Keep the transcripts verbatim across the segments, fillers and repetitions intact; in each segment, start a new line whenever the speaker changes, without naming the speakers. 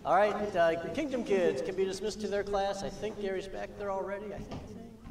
All right, uh, Kingdom Kids can be dismissed to their class. I think Gary's back there already. I think.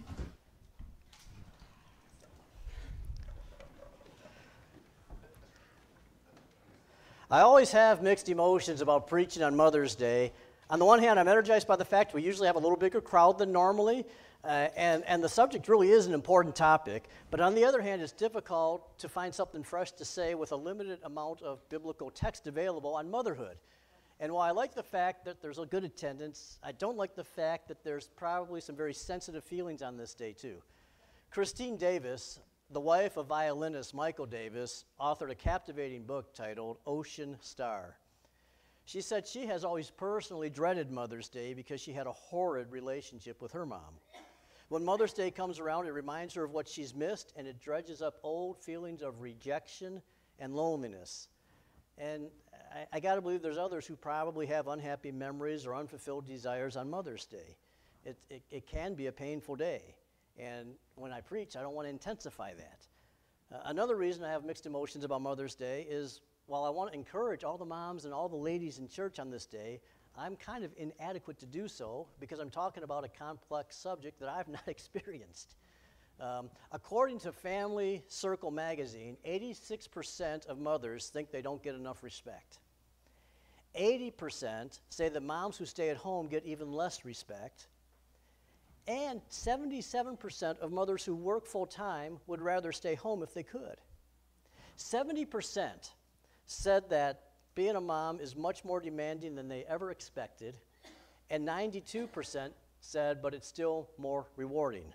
I always have mixed emotions about preaching on Mother's Day. On the one hand, I'm energized by the fact we usually have a little bigger crowd than normally, uh, and, and the subject really is an important topic. But on the other hand, it's difficult to find something fresh to say with a limited amount of biblical text available on motherhood. And while I like the fact that there's a good attendance, I don't like the fact that there's probably some very sensitive feelings on this day too. Christine Davis, the wife of violinist Michael Davis, authored a captivating book titled Ocean Star. She said she has always personally dreaded Mother's Day because she had a horrid relationship with her mom. When Mother's Day comes around, it reminds her of what she's missed, and it dredges up old feelings of rejection and loneliness. And I, I got to believe there's others who probably have unhappy memories or unfulfilled desires on Mother's Day. It, it, it can be a painful day. And when I preach, I don't want to intensify that. Uh, another reason I have mixed emotions about Mother's Day is while I want to encourage all the moms and all the ladies in church on this day, I'm kind of inadequate to do so because I'm talking about a complex subject that I've not experienced. Um, according to Family Circle magazine, eighty-six percent of mothers think they don't get enough respect. eighty percent say that moms who stay at home get even less respect. And seventy-seven percent of mothers who work full-time would rather stay home if they could. seventy percent said that being a mom is much more demanding than they ever expected, and ninety-two percent said, but it's still more rewarding.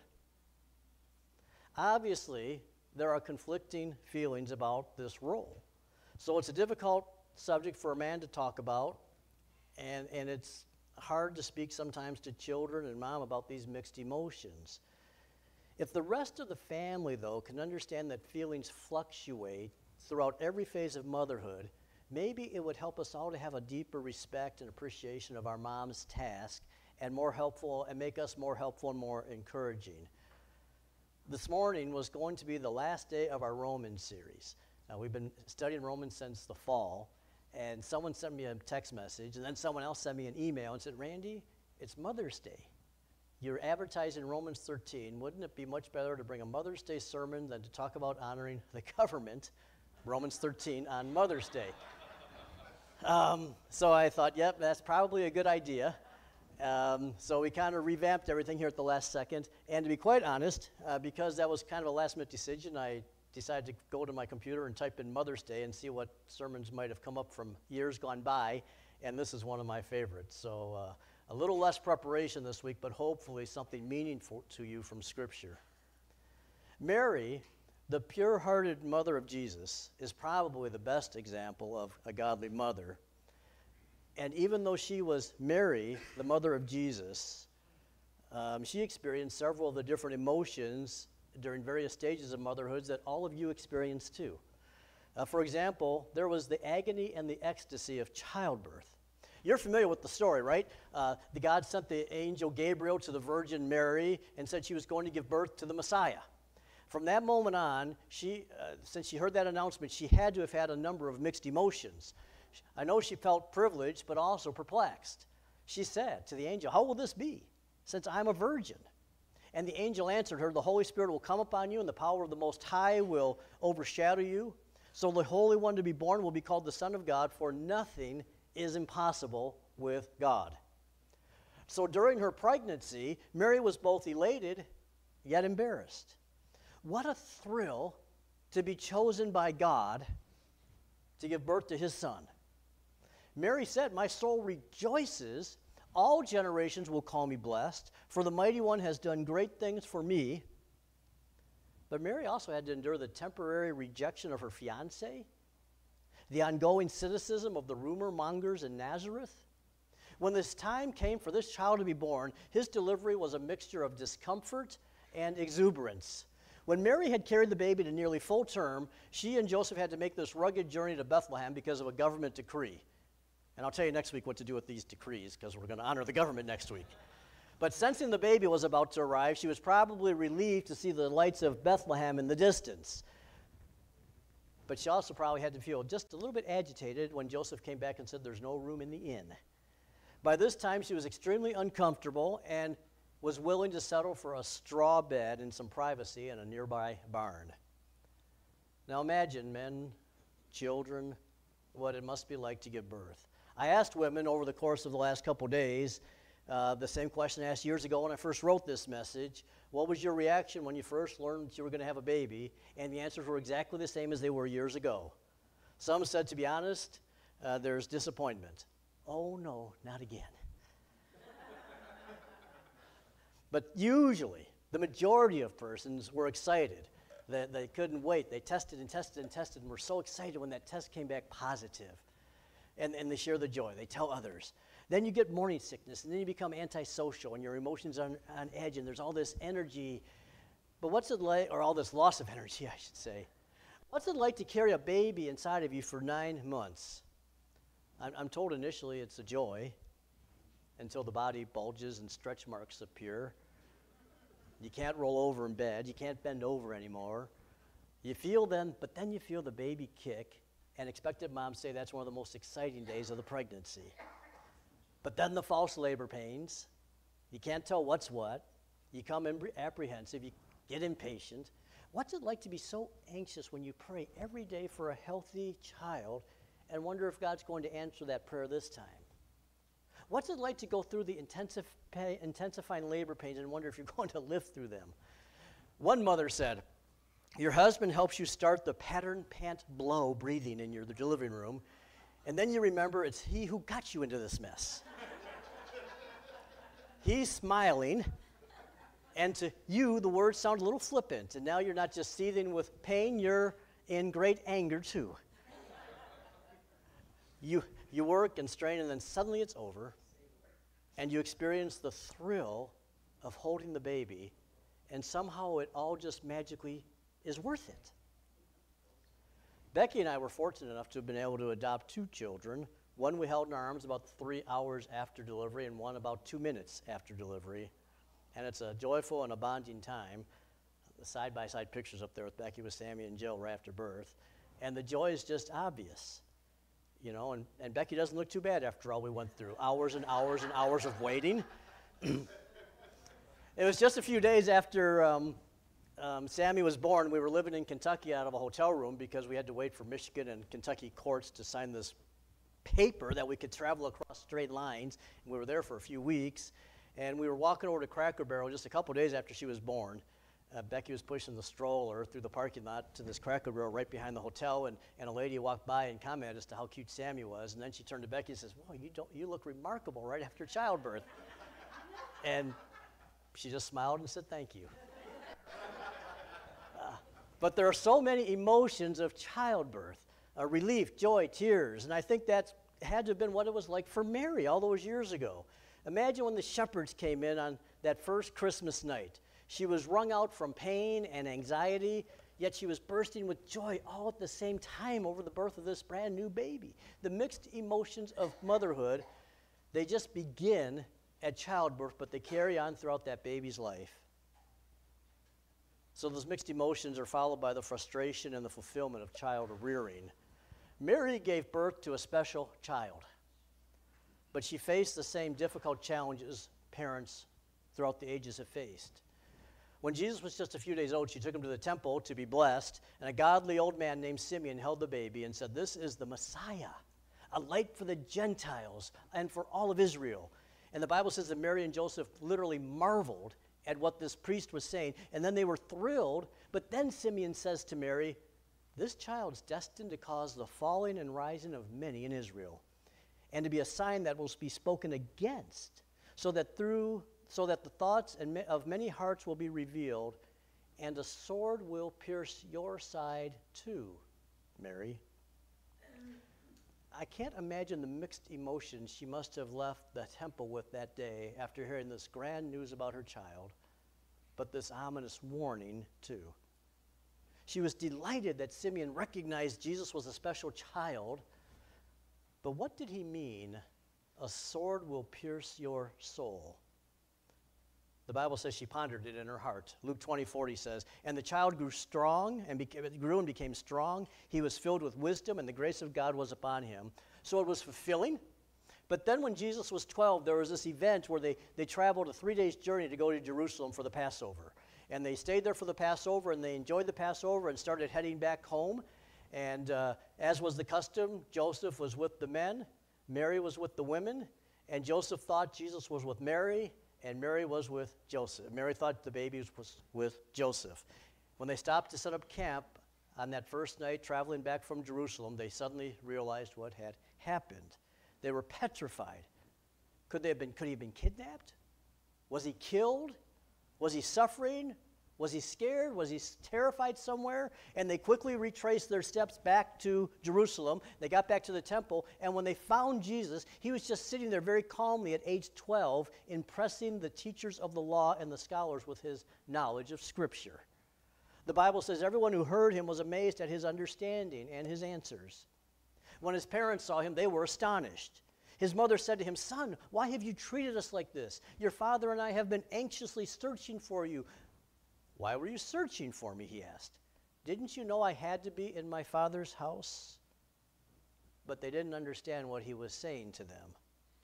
Obviously, there are conflicting feelings about this role. So it's a difficult subject for a man to talk about, and, and it's hard to speak sometimes to children and mom about these mixed emotions. If the rest of the family, though, can understand that feelings fluctuate throughout every phase of motherhood, maybe it would help us all to have a deeper respect and appreciation of our mom's task and more helpful and make us more helpful and more encouraging. This morning was going to be the last day of our Romans series. Uh, we've been studying Romans since the fall, and someone sent me a text message, and then someone else sent me an email and said, Randy, it's Mother's Day. You're advertising Romans thirteen. Wouldn't it be much better to bring a Mother's Day sermon than to talk about honoring the government, Romans thirteen, on Mother's Day? Um, so I thought, yep, that's probably a good idea. Um, so we kind of revamped everything here at the last second. And to be quite honest, uh, because that was kind of a last-minute decision, I decided to go to my computer and type in Mother's Day and see what sermons might have come up from years gone by, and this is one of my favorites. So uh, a little less preparation this week, but hopefully something meaningful to you from Scripture. Mary, the pure-hearted mother of Jesus, is probably the best example of a godly mother. And even though she was Mary, the mother of Jesus, um, she experienced several of the different emotions during various stages of motherhood that all of you experience too. Uh, for example, there was the agony and the ecstasy of childbirth. You're familiar with the story, right? Uh, the God sent the angel Gabriel to the Virgin Mary and said she was going to give birth to the Messiah. From that moment on, she, uh, since she heard that announcement, she had to have had a number of mixed emotions. I know she felt privileged, but also perplexed. She said to the angel, how will this be, since I'm a virgin? And the angel answered her, the Holy Spirit will come upon you, and the power of the Most High will overshadow you. So the Holy One to be born will be called the Son of God, for nothing is impossible with God. So during her pregnancy, Mary was both elated yet embarrassed. What a thrill to be chosen by God to give birth to his son. Mary said, my soul rejoices. All generations will call me blessed, for the Mighty One has done great things for me. But Mary also had to endure the temporary rejection of her fiancé, the ongoing cynicism of the rumor mongers in Nazareth. When this time came for this child to be born, his delivery was a mixture of discomfort and exuberance. When Mary had carried the baby to nearly full term, she and Joseph had to make this rugged journey to Bethlehem because of a government decree. And I'll tell you next week what to do with these decrees, because we're going to honor the government next week. But sensing the baby was about to arrive, she was probably relieved to see the lights of Bethlehem in the distance. But she also probably had to feel just a little bit agitated when Joseph came back and said there's no room in the inn. By this time, she was extremely uncomfortable and was willing to settle for a straw bed and some privacy in a nearby barn. Now imagine, men, children, what it must be like to give birth. I asked women over the course of the last couple days uh, the same question I asked years ago when I first wrote this message. What was your reaction when you first learned that you were going to have a baby? And the answers were exactly the same as they were years ago. Some said, to be honest, uh, there's disappointment. Oh, no, not again. But usually, the majority of persons were excited. They, they couldn't wait. They tested and tested and tested and were so excited when that test came back positive. And, and they share the joy. They tell others. Then you get morning sickness, and then you become antisocial, and your emotions are on, on edge, and there's all this energy. But what's it like, or all this loss of energy, I should say. What's it like to carry a baby inside of you for nine months? I'm, I'm told initially it's a joy until the body bulges and stretch marks appear. You can't roll over in bed. You can't bend over anymore. You feel then, but then you feel the baby kick, and expectant moms say that's one of the most exciting days of the pregnancy. But then the false labor pains. You can't tell what's what. You come apprehensive. You get impatient. What's it like to be so anxious when you pray every day for a healthy child and wonder if God's going to answer that prayer this time? What's it like to go through the intensif- intensifying labor pains and wonder if you're going to live through them? One mother said, your husband helps you start the pattern pant blow breathing in your the delivery room, and then you remember it's he who got you into this mess. He's smiling, and to you, the words sound a little flippant, and now you're not just seething with pain, you're in great anger too. You, you work and strain, and then suddenly it's over, and you experience the thrill of holding the baby, and somehow it all just magically is worth it. Becky and I were fortunate enough to have been able to adopt two children. One we held in our arms about three hours after delivery, and one about two minutes after delivery. And it's a joyful and a bonding time. The side-by-side pictures up there with Becky, with Sammy and Jill right after birth. And the joy is just obvious. You know, and, and Becky doesn't look too bad after all we went through. Hours and hours and hours of waiting. It was just a few days after um, um, Sammy was born. We were living in Kentucky out of a hotel room because we had to wait for Michigan and Kentucky courts to sign this paper that we could travel across straight lines. And we were there for a few weeks. And we were walking over to Cracker Barrel just a couple days after she was born. Uh, Becky was pushing the stroller through the parking lot to this Cracker Barrel right behind the hotel, and, and a lady walked by and commented as to how cute Sammy was. And then she turned to Becky and says, "Well, you don't, you look remarkable right after childbirth." And she just smiled and said, "Thank you." Uh, but there are so many emotions of childbirth, uh, relief, joy, tears, and I think that had to have been what it was like for Mary all those years ago. Imagine when the shepherds came in on that first Christmas night. She was wrung out from pain and anxiety, yet she was bursting with joy all at the same time over the birth of this brand new baby. The mixed emotions of motherhood, they just begin at childbirth, but they carry on throughout that baby's life. So those mixed emotions are followed by the frustration and the fulfillment of child rearing. Mary gave birth to a special child, but she faced the same difficult challenges parents throughout the ages have faced. When Jesus was just a few days old, she took him to the temple to be blessed, and a godly old man named Simeon held the baby and said, "This is the Messiah, a light for the Gentiles and for all of Israel." And the Bible says that Mary and Joseph literally marveled at what this priest was saying, and then they were thrilled. But then Simeon says to Mary, "This child's destined to cause the falling and rising of many in Israel, and to be a sign that will be spoken against, so that through so that the thoughts and of many hearts will be revealed, and a sword will pierce your side too, Mary." I can't imagine the mixed emotions she must have left the temple with that day after hearing this grand news about her child, but this ominous warning too. She was delighted that Simeon recognized Jesus was a special child, but what did he mean, "A sword will pierce your soul"? The Bible says she pondered it in her heart. Luke twenty forty says, "And the child grew strong and beca- grew and became strong. He was filled with wisdom, and the grace of God was upon him." So it was fulfilling, But then when Jesus was twelve, there was this event where they, they traveled a three days journey to go to Jerusalem for the Passover. And they stayed there for the Passover, and they enjoyed the Passover and started heading back home. And uh, as was the custom, Joseph was with the men, Mary was with the women, and Joseph thought Jesus was with Mary, and Mary was with Joseph. Mary thought the baby was with Joseph. When they stopped to set up camp on that first night, traveling back from Jerusalem, they suddenly realized what had happened. They were petrified. Could they have been, could he have been kidnapped? Was he killed? Was he suffering? Was he scared? Was he terrified somewhere? And they quickly retraced their steps back to Jerusalem. They got back to the temple, and when they found Jesus, he was just sitting there very calmly at age twelve, impressing the teachers of the law and the scholars with his knowledge of Scripture. The Bible says everyone who heard him was amazed at his understanding and his answers. When his parents saw him, they were astonished. His mother said to him, "Son, why have you treated us like this? Your father and I have been anxiously searching for you." "Why were you searching for me?" he asked. "Didn't you know I had to be in my father's house?" But they didn't understand what he was saying to them.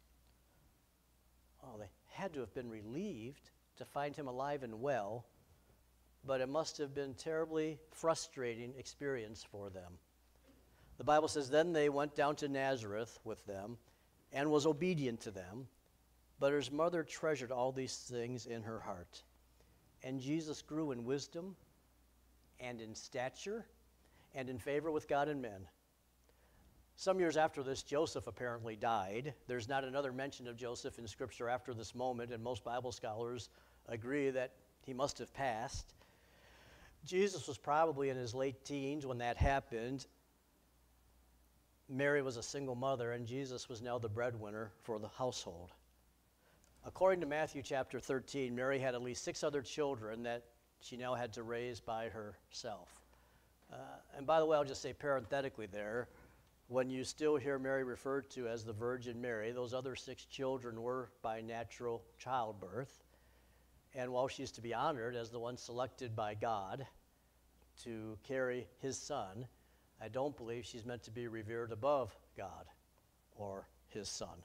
Oh, they had to have been relieved to find him alive and well, but it must have been a terribly frustrating experience for them. The Bible says, then they went down to Nazareth with them and was obedient to them, but his mother treasured all these things in her heart. And Jesus grew in wisdom and in stature and in favor with God and men. Some years after this, Joseph apparently died. There's not another mention of Joseph in Scripture after this moment, and most Bible scholars agree that he must have passed. Jesus was probably in his late teens when that happened. Mary was a single mother, and Jesus was now the breadwinner for the household. According to Matthew chapter thirteen, Mary had at least six other children that she now had to raise by herself. Uh, and by the way, I'll just say parenthetically there, when you still hear Mary referred to as the Virgin Mary, those other six children were by natural childbirth. And while she's to be honored as the one selected by God to carry his son, I don't believe she's meant to be revered above God or his son.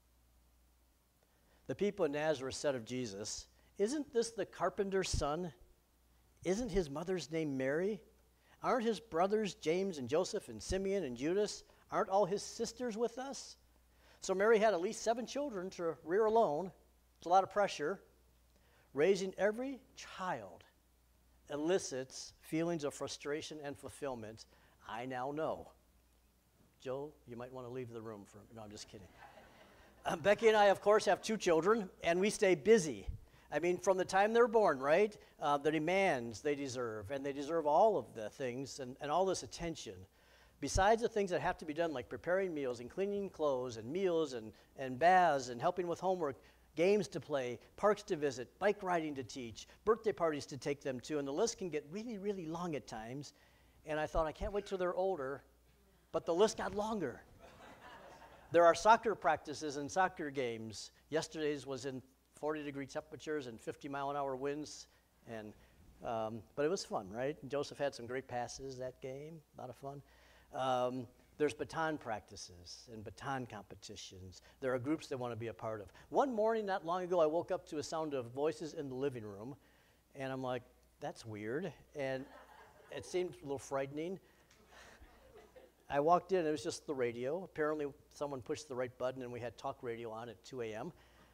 The people in Nazareth said of Jesus, "Isn't this the carpenter's son? Isn't his mother's name Mary? Aren't his brothers James and Joseph and Simeon and Judas? Aren't all his sisters with us?" So Mary had at least seven children to rear alone. It's a lot of pressure. Raising every child elicits feelings of frustration and fulfillment. I now know. Joe, you might want to leave the room for, no, I'm just kidding. Uh, Becky and I, of course, have two children, and we stay busy. I mean, from the time they're born, right, uh, the demands they deserve, and they deserve all of the things and, and all this attention. Besides the things that have to be done, like preparing meals and cleaning clothes and meals and, and baths and helping with homework, games to play, parks to visit, bike riding to teach, birthday parties to take them to, and the list can get really, really long at times. And I thought, I can't wait till they're older, but the list got longer. There are soccer practices and soccer games. Yesterday's was in forty degree temperatures and fifty mile an hour winds, and um, but it was fun, right? And Joseph had some great passes that game, a lot of fun. Um, there's baton practices and baton competitions. There are groups that want to be a part of. One morning not long ago, I woke up to a sound of voices in the living room, and I'm like, that's weird, and it seemed a little frightening. I walked in, and it was just the radio. Apparently, someone pushed the right button, and we had talk radio on at two a.m.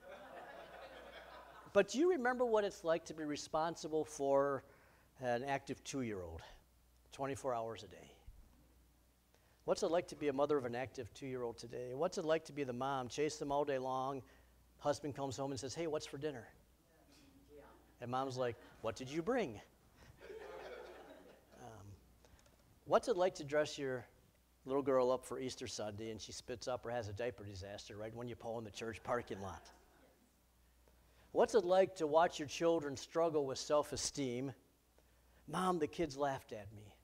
But do you remember what it's like to be responsible for an active two-year-old, twenty-four hours a day? What's it like to be a mother of an active two-year-old today? What's it like to be the mom, chase them all day long, husband comes home and says, "Hey, what's for dinner?" Yeah. And mom's like, "What did you bring?" um, what's it like to dress your little girl up for Easter Sunday and she spits up or has a diaper disaster right when you pull in the church parking lot? What's it like to watch your children struggle with self-esteem? "Mom, the kids laughed at me.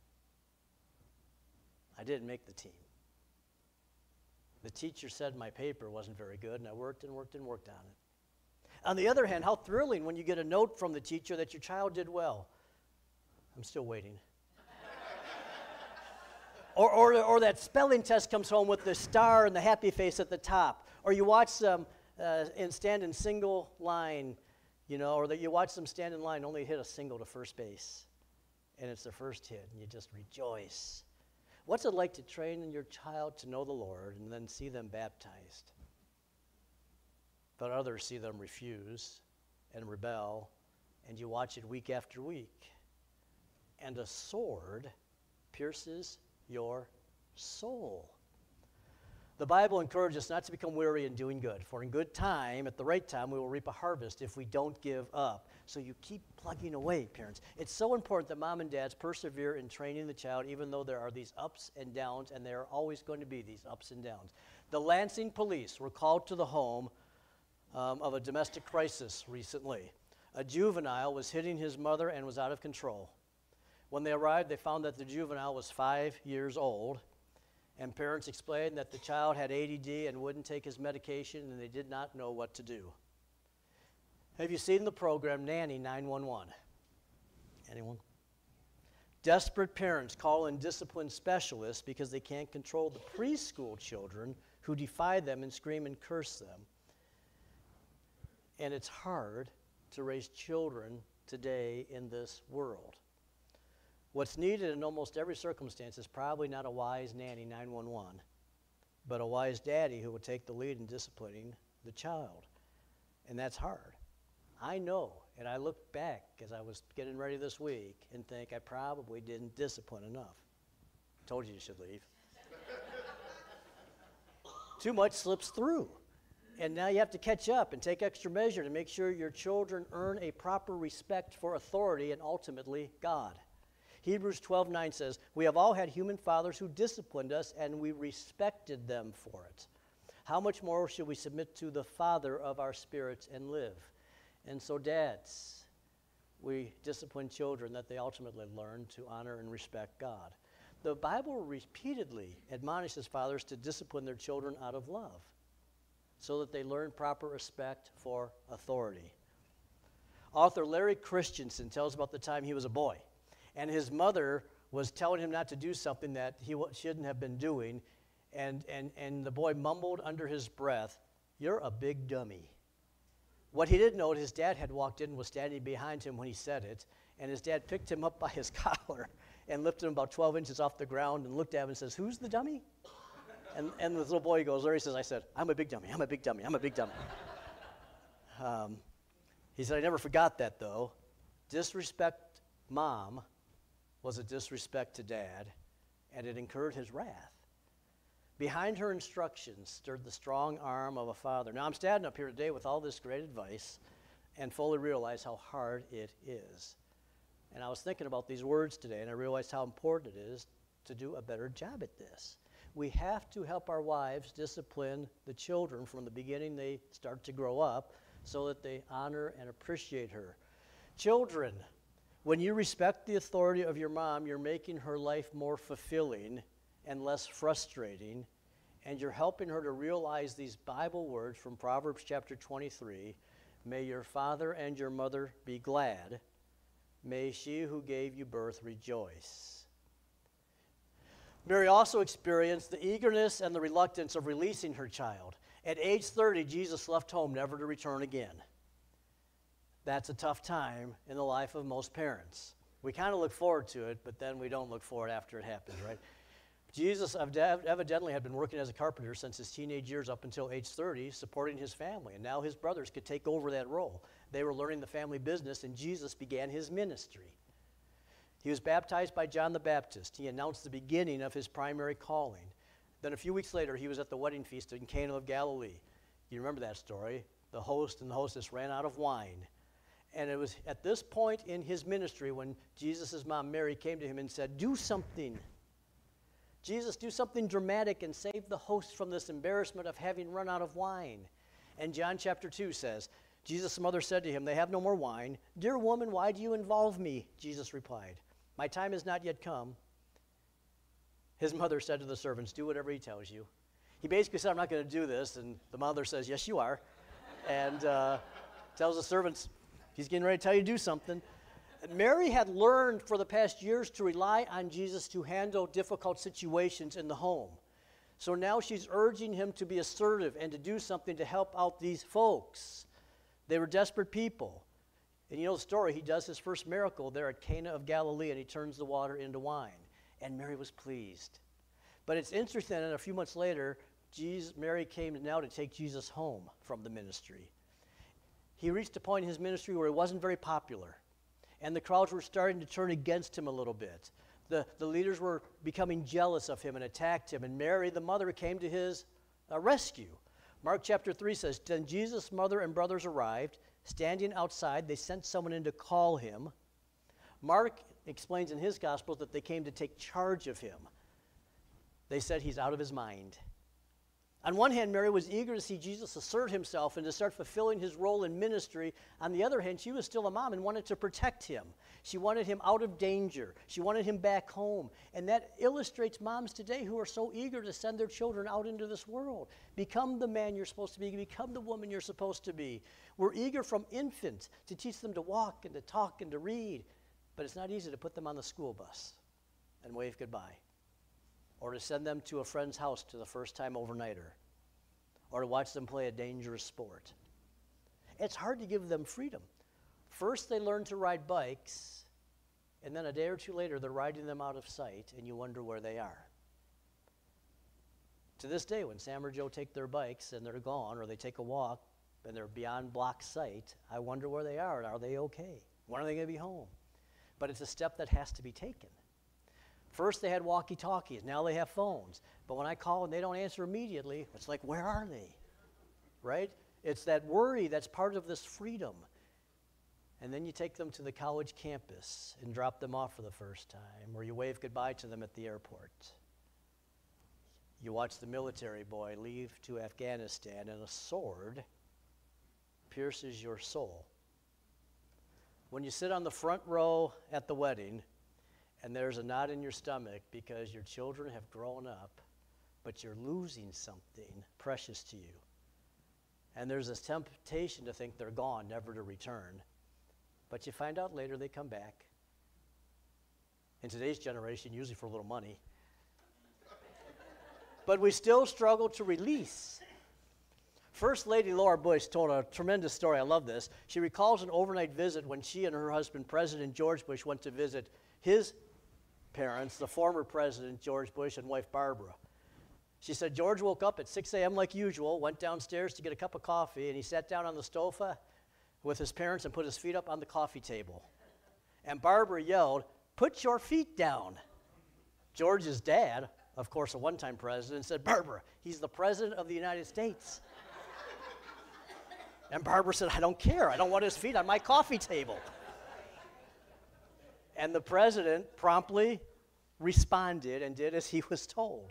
I didn't make the team. The teacher said my paper wasn't very good, and I worked and worked and worked on it." On the other hand, how thrilling when you get a note from the teacher that your child did well. "I'm still waiting." or, or, or that spelling test comes home with the star and the happy face at the top. Or you watch them uh, and stand in single line, you know, or that you watch them stand in line, only hit a single to first base, and it's their first hit, and you just rejoice. What's it like to train your child to know the Lord and then see them baptized? But others see them refuse and rebel, and you watch it week after week. And a sword pierces your soul. The Bible encourages us not to become weary in doing good, for in good time, at the right time, we will reap a harvest if we don't give up. So you keep plugging away, parents. It's so important that mom and dads persevere in training the child, even though there are these ups and downs, and there are always going to be these ups and downs. The Lansing police were called to the home um, of a domestic crisis recently. A juvenile was hitting his mother and was out of control. When they arrived, they found that the juvenile was five years old. And parents explained that the child had A D D and wouldn't take his medication, and they did not know what to do. Have you seen the program Nanny nine one one? Anyone? Desperate parents call in discipline specialists because they can't control the preschool children who defy them and scream and curse them. And it's hard to raise children today in this world. What's needed in almost every circumstance is probably not a wise nanny nine one one, but a wise daddy who will take the lead in disciplining the child. And that's hard. I know, and I look back as I was getting ready this week and think I probably didn't discipline enough. Told you you should leave. Too much slips through. And now you have to catch up and take extra measure to make sure your children earn a proper respect for authority and ultimately God. Hebrews twelve nine says, "We have all had human fathers who disciplined us, and we respected them for it. How much more should we submit to the Father of our spirits and live?" And so, dads, we discipline children that they ultimately learn to honor and respect God. The Bible repeatedly admonishes fathers to discipline their children out of love so that they learn proper respect for authority. Author Larry Christensen tells about the time he was a boy, and his mother was telling him not to do something that he shouldn't have been doing, and, and, and the boy mumbled under his breath, "You're a big dummy." What he didn't know, his dad had walked in and was standing behind him when he said it, and his dad picked him up by his collar and lifted him about twelve inches off the ground and looked at him and says, "Who's the dummy?" And, and the little boy goes, Larry says, I said, "I'm a big dummy, I'm a big dummy, I'm a big dummy." um, he said, "I never forgot that, though. Disrespect mom was a disrespect to dad, and it incurred his wrath. Behind her instructions stirred the strong arm of a father." Now, I'm standing up here today with all this great advice and fully realize how hard it is. And I was thinking about these words today, and I realized how important it is to do a better job at this. We have to help our wives discipline the children from the beginning they start to grow up so that they honor and appreciate her. Children, when you respect the authority of your mom, you're making her life more fulfilling and less frustrating, and you're helping her to realize these Bible words from Proverbs chapter twenty-three. "May your father and your mother be glad. May she who gave you birth rejoice." Mary also experienced the eagerness and the reluctance of releasing her child. At age thirty, Jesus left home never to return again. That's a tough time in the life of most parents. We kind of look forward to it, but then we don't look forward after it happens, right? Jesus evidently had been working as a carpenter since his teenage years up until age thirty, supporting his family, and now his brothers could take over that role. They were learning the family business, and Jesus began his ministry. He was baptized by John the Baptist. He announced the beginning of his primary calling. Then a few weeks later, he was at the wedding feast in Cana of Galilee. You remember that story. The host and the hostess ran out of wine. And it was at this point in his ministry when Jesus' mom, Mary, came to him and said, "Do something. Jesus, do something dramatic and save the host from this embarrassment of having run out of wine." And John chapter two says, Jesus' mother said to him, "They have no more wine." "Dear woman, why do you involve me?" Jesus replied, "My time has not yet come." His mother said to the servants, "Do whatever he tells you." He basically said, "I'm not going to do this." And the mother says, "Yes, you are." And uh, tells the servants, he's getting ready to tell you to do something. Mary had learned for the past years to rely on Jesus to handle difficult situations in the home. So now she's urging him to be assertive and to do something to help out these folks. They were desperate people. And you know the story, he does his first miracle there at Cana of Galilee, and he turns the water into wine. And Mary was pleased. But it's interesting, and a few months later, Jesus, Mary came now to take Jesus home from the ministry. He reached a point in his ministry where he wasn't very popular, and the crowds were starting to turn against him a little bit. The, the leaders were becoming jealous of him and attacked him, and Mary, the mother, came to his uh, rescue. Mark chapter three says, then Jesus' mother and brothers arrived. Standing outside, they sent someone in to call him. Mark explains in his gospel that they came to take charge of him. They said he's out of his mind. On one hand, Mary was eager to see Jesus assert himself and to start fulfilling his role in ministry. On the other hand, she was still a mom and wanted to protect him. She wanted him out of danger. She wanted him back home. And that illustrates moms today who are so eager to send their children out into this world. Become the man you're supposed to be. Become the woman you're supposed to be. We're eager from infants to teach them to walk and to talk and to read. But it's not easy to put them on the school bus and wave goodbye, or to send them to a friend's house to the first-time overnighter, or to watch them play a dangerous sport. It's hard to give them freedom. First, they learn to ride bikes, and then a day or two later, they're riding them out of sight, and you wonder where they are. To this day, when Sam or Joe take their bikes and they're gone, or they take a walk and they're beyond block sight, I wonder where they are, and are they okay? When are they going to be home? But it's a step that has to be taken. First, they had walkie-talkies. Now they have phones. But when I call and they don't answer immediately, it's like, where are they? Right? It's that worry that's part of this freedom. And then you take them to the college campus and drop them off for the first time, or you wave goodbye to them at the airport. You watch the military boy leave to Afghanistan, and a sword pierces your soul. When you sit on the front row at the wedding, and there's a knot in your stomach because your children have grown up, but you're losing something precious to you. And there's this temptation to think they're gone, never to return. But you find out later they come back. In today's generation, usually for a little money. But we still struggle to release. First Lady Laura Bush told a tremendous story. I love this. She recalls an overnight visit when she and her husband, President George Bush, went to visit his parents, the former President George Bush and wife Barbara. She said George woke up at six a.m. like usual, went downstairs to get a cup of coffee, and he sat down on the sofa with his parents and put his feet up on the coffee table. And Barbara yelled, "Put your feet down." George's dad, of course a one-time president, said, "Barbara, he's the President of the United States." And Barbara said, "I don't care. I don't want his feet on my coffee table." And the president promptly responded and did as he was told.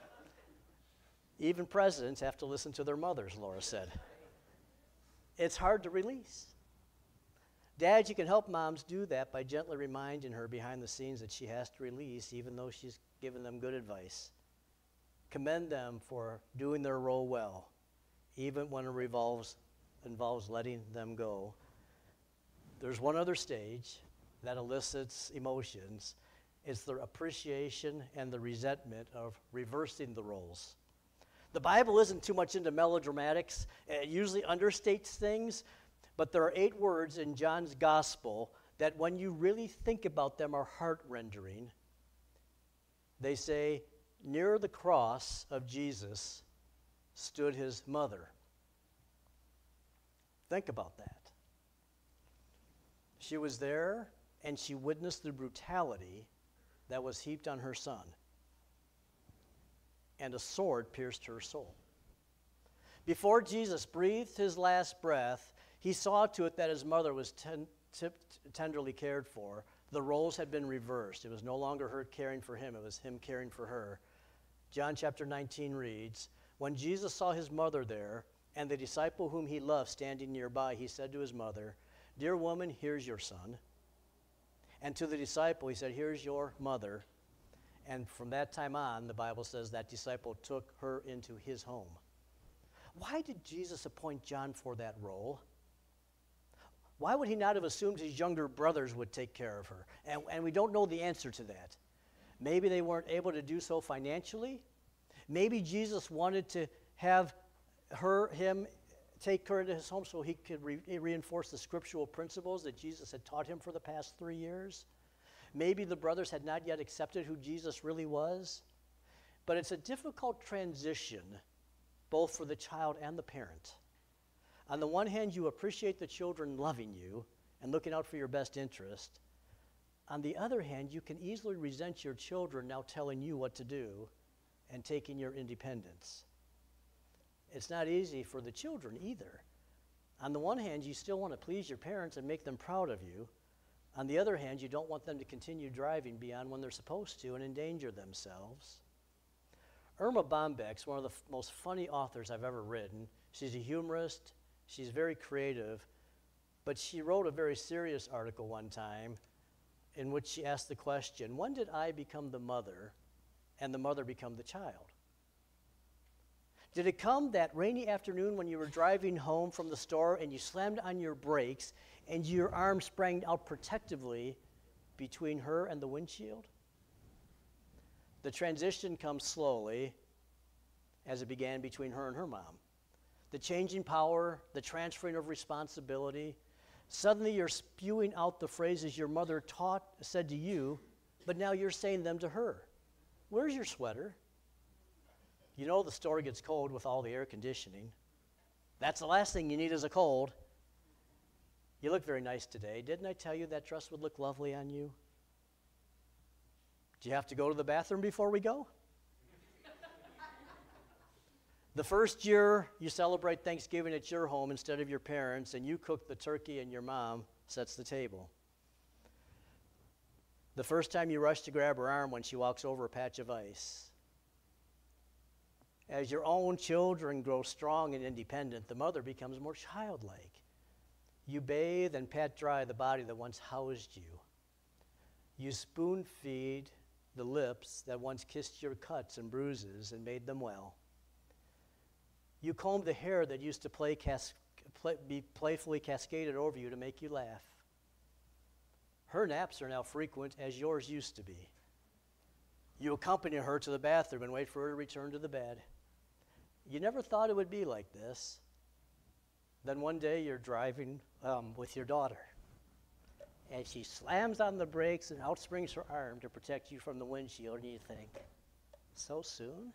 Even presidents have to listen to their mothers, Laura said. It's hard to release. Dads, you can help moms do that by gently reminding her behind the scenes that she has to release, even though she's given them good advice. Commend them for doing their role well, even when it revolves, involves letting them go. There's one other stage that elicits emotions. It's the appreciation and the resentment of reversing the roles. The Bible isn't too much into melodramatics. It usually understates things, but there are eight words in John's gospel that when you really think about them are heart-rendering. They say, near the cross of Jesus stood his mother. Think about that. She was there, and she witnessed the brutality that was heaped on her son. And a sword pierced her soul. Before Jesus breathed his last breath, he saw to it that his mother was ten, t- tenderly cared for. The roles had been reversed. It was no longer her caring for him, it was him caring for her. John chapter nineteen reads, when Jesus saw his mother there, and the disciple whom he loved standing nearby, he said to his mother, "Dear woman, here's your son." And to the disciple, he said, "Here's your mother." And from that time on, the Bible says that disciple took her into his home. Why did Jesus appoint John for that role? Why would he not have assumed his younger brothers would take care of her? And, and we don't know the answer to that. Maybe they weren't able to do so financially. Maybe Jesus wanted to have her, him, take her into his home so he could re- reinforce the scriptural principles that Jesus had taught him for the past three years. Maybe the brothers had not yet accepted who Jesus really was. But it's a difficult transition, both for the child and the parent. On the one hand, you appreciate the children loving you and looking out for your best interest. On the other hand, you can easily resent your children now telling you what to do and taking your independence. It's not easy for the children either. On the one hand, you still want to please your parents and make them proud of you. On the other hand, you don't want them to continue driving beyond when they're supposed to and endanger themselves. Irma Bombeck's one of the f- most funny authors I've ever written. She's a humorist. She's very creative. But she wrote a very serious article one time in which she asked the question, when did I become the mother and the mother become the child? Did it come that rainy afternoon when you were driving home from the store and you slammed on your brakes and your arm sprang out protectively between her and the windshield? The transition comes slowly, as it began between her and her mom. The changing power, the transferring of responsibility. Suddenly you're spewing out the phrases your mother taught, said to you, but now you're saying them to her. Where's your sweater? You know the store gets cold with all the air conditioning. That's the last thing you need is a cold. You look very nice today. Didn't I tell you that dress would look lovely on you? Do you have to go to the bathroom before we go? The first year you celebrate Thanksgiving at your home instead of your parents, and you cook the turkey and your mom sets the table. The first time you rush to grab her arm when she walks over a patch of ice. As your own children grow strong and independent, the mother becomes more childlike. You bathe and pat dry the body that once housed you. You spoon feed the lips that once kissed your cuts and bruises and made them well. You comb the hair that used to play cas- play, be playfully cascaded over you to make you laugh. Her naps are now frequent as yours used to be. You accompany her to the bathroom and wait for her to return to the bed. You never thought it would be like this. Then one day you're driving um, with your daughter, and she slams on the brakes and out springs her arm to protect you from the windshield, and you think, so soon?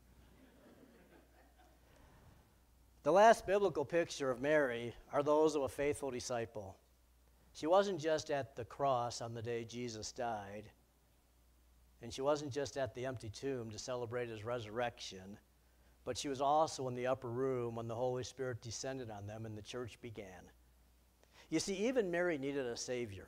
The last biblical picture of Mary are those of a faithful disciple. She wasn't just at the cross on the day Jesus died, and she wasn't just at the empty tomb to celebrate his resurrection, but she was also in the upper room when the Holy Spirit descended on them and the church began. You see, even Mary needed a Savior.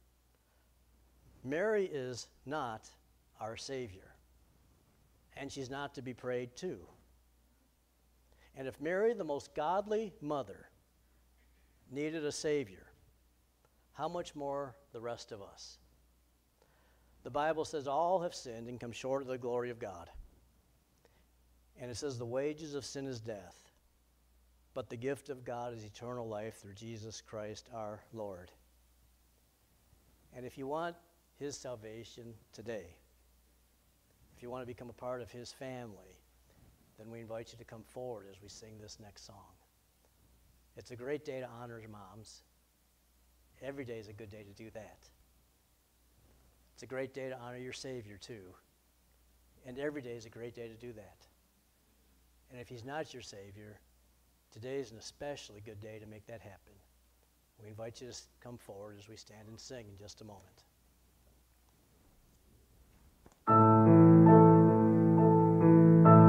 Mary is not our Savior, and she's not to be prayed to. And if Mary, the most godly mother, needed a Savior, how much more the rest of us? The Bible says all have sinned and come short of the glory of God. And it says the wages of sin is death, but the gift of God is eternal life through Jesus Christ our Lord. And if you want his salvation today, if you want to become a part of his family, then we invite you to come forward as we sing this next song. It's a great day to honor moms. Every day is a good day to do that. It's a great day to honor your Savior too. And every day is a great day to do that. And if he's not your Savior, today is an especially good day to make that happen. We invite you to come forward as we stand and sing in just a moment.